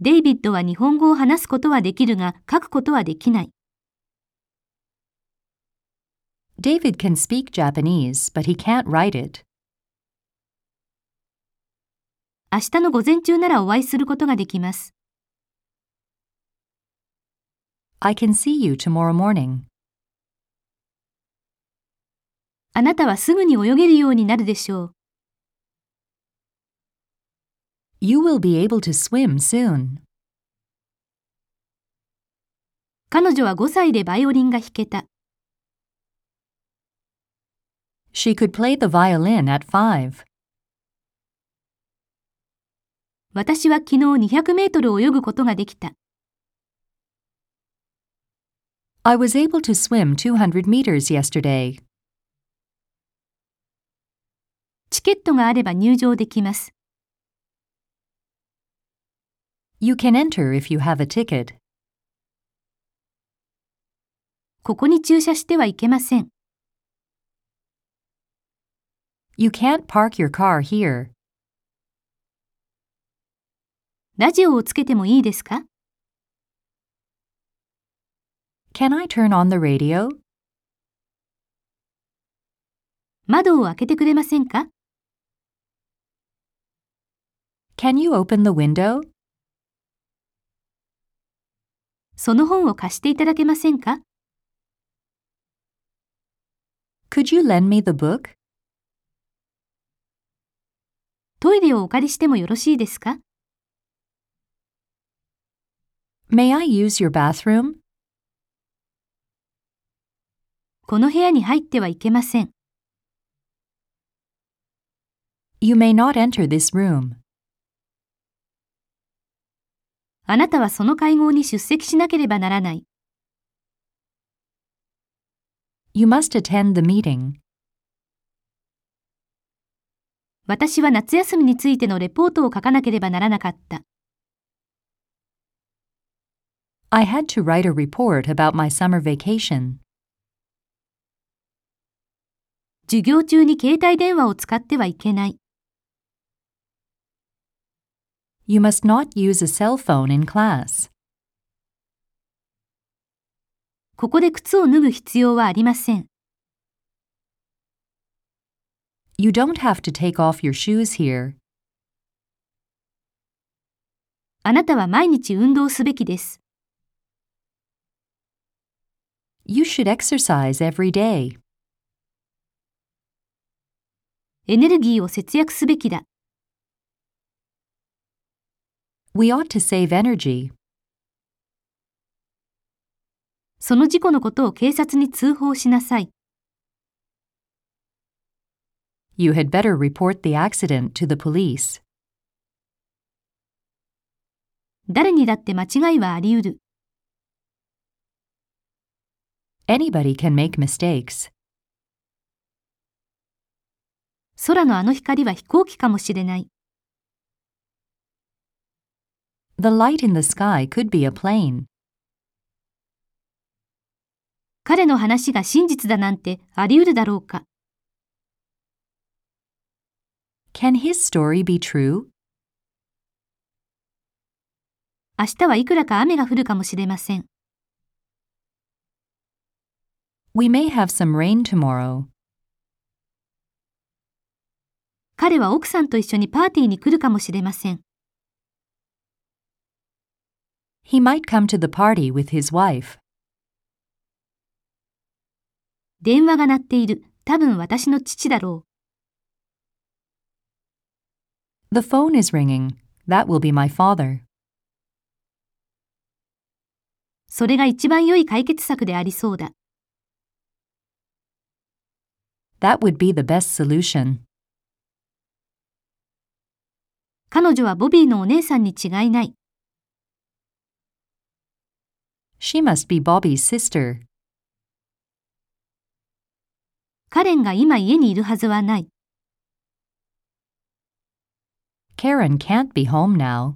デイビッドは日本語を話すことはできるが書くことはできない。 David can speak Japanese, but he can't write it. 明日の午前中ならお会いすることができます。 I can see you tomorrow morning. あなたはすぐに泳げるようになるでしょう。 You will be able to swim soon. 彼女は5歳でバイオリンが弾けた。 She could play the violin at 5. 私は昨日200メートル泳ぐことができた。 I was able to swim 200 meters yesterday. チケットがあれば入場できます。 You can enter if you have a ticket. ここに駐車してはいけません。 You can't park your car here. ラジオをつけてもいいですか？ Can I turn on the radio? 窓を開けてくれませんか？ Can you open the window? その本を貸していただけませんか？ Could you lend me the book? トイレをお借りしてもよろしいですか？ May I use your bathroom? この部屋に入ってはいけません。 You may not enter this room. あなたはその会合に出席しなければならない。 You must attend the meeting. 私は夏休みについてのレポートを書かなければならなかった。 I had to write a report about my summer vacation. 授業中に携帯電話を使ってはいけない。 You must not use a cell phone in class. ここで靴を脱ぐ必要はありません。 You don't have to take off your shoes here. あなたは毎日運動すべきです。 You should exercise every day. エネルギーを節約すべきだ。 We ought to save energy. その事故のことを警察に通報しなさい。 You had better report the accident to the police. 誰にだって間違いはあり得る。 Anybody can make mistakes. 空のあの光は飛行機かもしれない。 The light in the sky could be a plane. 彼の話が真実だなんてあり得るだろうか。 Can his story be true? 明日はいくらか雨が降るかもしれません。 We may have some rain tomorrow. 彼は奥さんと一緒にパーティーに来るかもしれません。 He might come to the party with his wife. 電話が鳴っている。多分私の父だろ The phone is ringing. That will be my father. う。それが一番良い解決策でありそうだ。 That would be the best solution. 彼女はボビーのお姉さんに違いない。 She must be Bobby's sister. カレンが今家にいるはずはない。 Karen can't be home now.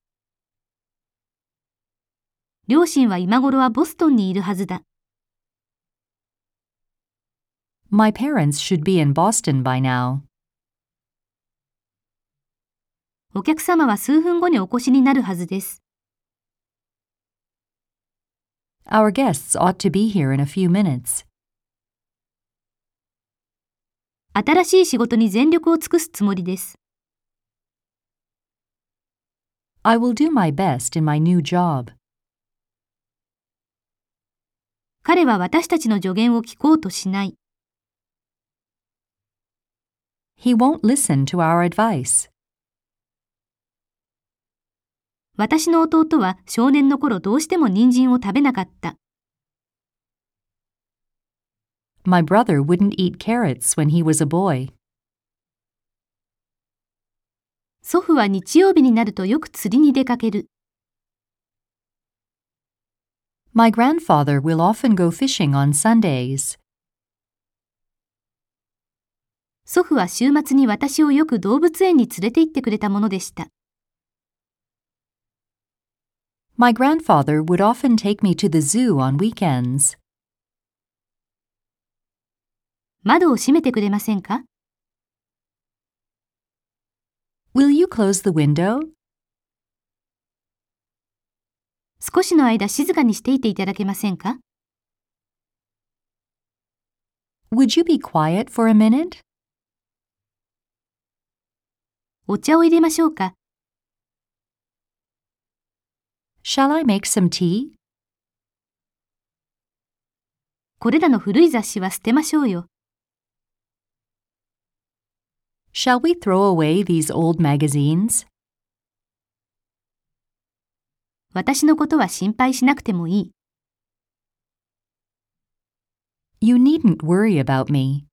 両親は今頃はボストンにいるはずだ。 My parents should be in Boston by now. お客様は数分後にお越しになるはずです。 Our guests ought to be here in a few minutes. 新しい仕事に全力を尽くすつもりです。 I will do my best in my new job. 彼は私たちの助言を聞こうとしない。 He won't listen to our advice. 私の弟は少年の頃どうしても人参を食べなかった。 My brother wouldn't eat carrots when he was a boy. 祖父は日曜日になるとよく釣りに出かける。 My grandfather will often go fishing on Sundays. 祖父は週末に私をよく動物園に連れて行ってくれたものでした。 My grandfather would often take me to the zoo on weekends. 窓を閉めてくれませんか？ Will you close the window? 少しの間静かにしていていただけませんか？ Would you be quiet for a minute? お茶を入れましょうか？ Shall I make some tea? これらの古い雑誌は捨てましょうよ。 Shall we throw away these old magazines? 私のことは心配しなくてもいい。 You needn't worry about me.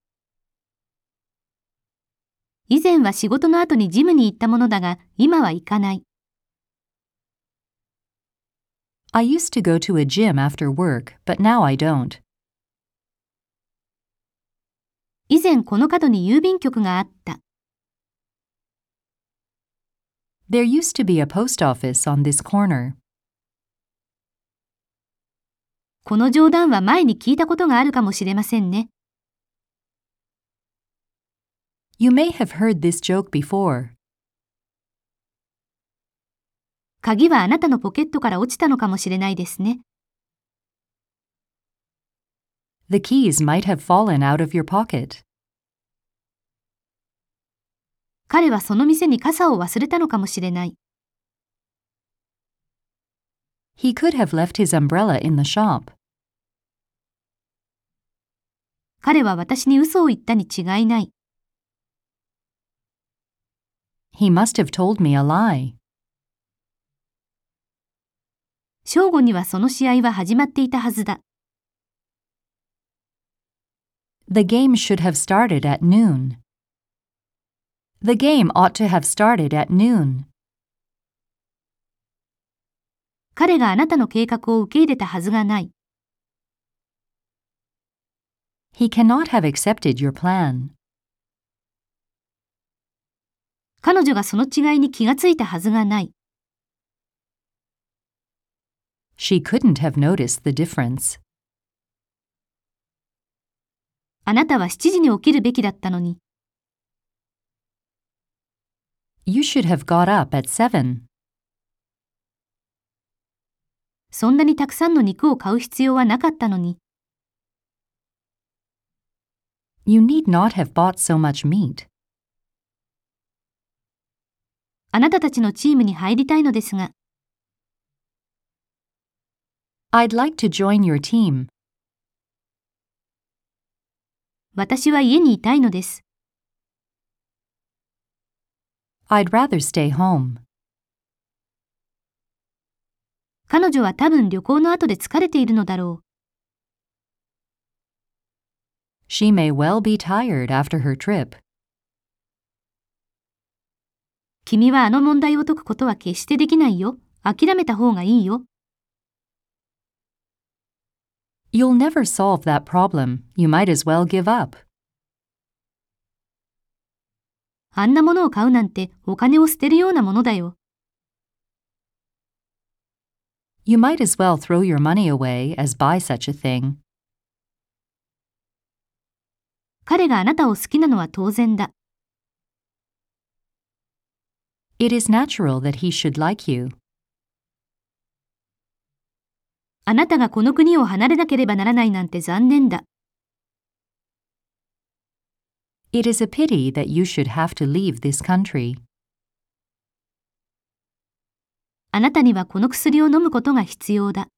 以前は仕事の後にジムに行ったものだが、今は行かない。 I used to go to a gym after work, but now I don't. 以前この角に郵便局があった。 There used to be a post office on this corner. この冗談は前に聞いたことがあるかもしれませんね。 You may have heard this joke before. 鍵はあなたのポケットから落ちたのかもしれないですね。 The keys might have fallen out of your pocket. 彼はその店に傘を忘れたのかもしれない。 He could have left his umbrella in the shop. 彼は私に嘘を言ったに違いない。 He must have told me a lie. 正午にはその試合は始まっていたはずだ。 The game should have started at noon. The game ought to have started at noon. 彼があなたの計画を受け入れたはずがない。 He cannot have accepted your plan. 彼女がその違いに気がついたはずがない。 She couldn't have noticed the difference. あなたは7時に起きるべきだったのに。 You should have got up at 7. そんなにたくさんの肉を買う必要はなかったのに。 You need not have bought so much meat. あなたたちのチームに入りたいのですが。 I'd like to join your team. 私は家にいたいのです。 I'd rather stay home. 彼女は多分旅行の後で疲れているのだろう。 She may well be tired after her trip. 君はあの問題を解くことは決してできないよ。諦めた方がいいよ。 You'll never solve that problem. You might as well give up. あんなものを買うなんてお金を捨てるようなものだよ。 You might as well throw your money away as buy such a thing. 彼があなたを好きなのは当然だ。 It is natural that he should like you. あなたがこの国を離れなければならないなんて残念だ。 It is a pity that you should have to leave this country. あなたにはこの薬を飲むことが必要だ。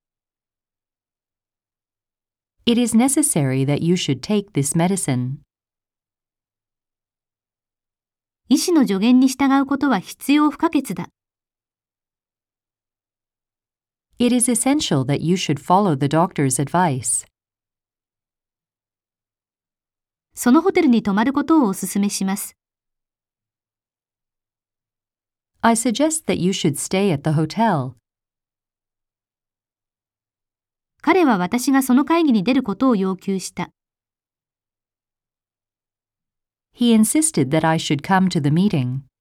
It is necessary that you should take this medicine. 医師の助言に従うことは必要不可欠だ。 It is essential that you should follow the doctor's advice. そのホテルに泊まることをお勧めします。 I suggest that you should stay at the hotel. 彼は私がその会議に出ることを要求した。 He insisted that I should come to the meeting.